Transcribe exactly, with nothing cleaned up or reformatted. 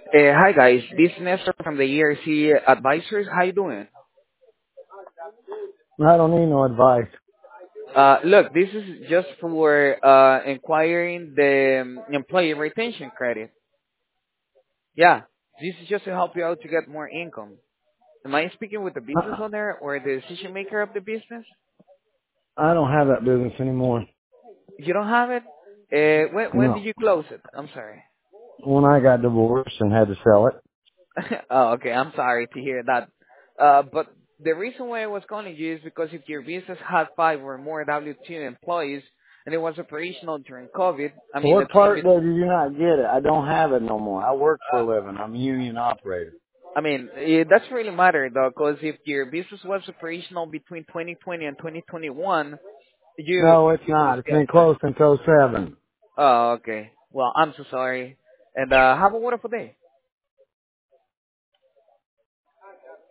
Uh, hi guys, this is Nestor from the E R C Advisors. How you doing? I don't need no advice. Uh, look, this is just for uh, inquiring the um, employee retention credit. Yeah, this is just to help you out to get more income. Am I speaking with the business I, owner or the decision maker of the business? I don't have that business anymore. You don't have it? Uh, when when did No. you close it? I'm sorry. When I got divorced and had to sell it. Oh, okay. I'm sorry to hear that. Uh, but the reason why I was calling you is because if your business had five or more W two employees and it was operational during COVID, I mean, the What team part is, though did you not get it? I don't have it no more. I work for a living. I'm a union operator. I mean, it doesn't really matter though, because if your business was operational between twenty twenty and twenty twenty-one, you, No, it's you would not. It's get been that. closed since oh seven. Oh, okay. Well, I'm so sorry. And uh, have a wonderful day.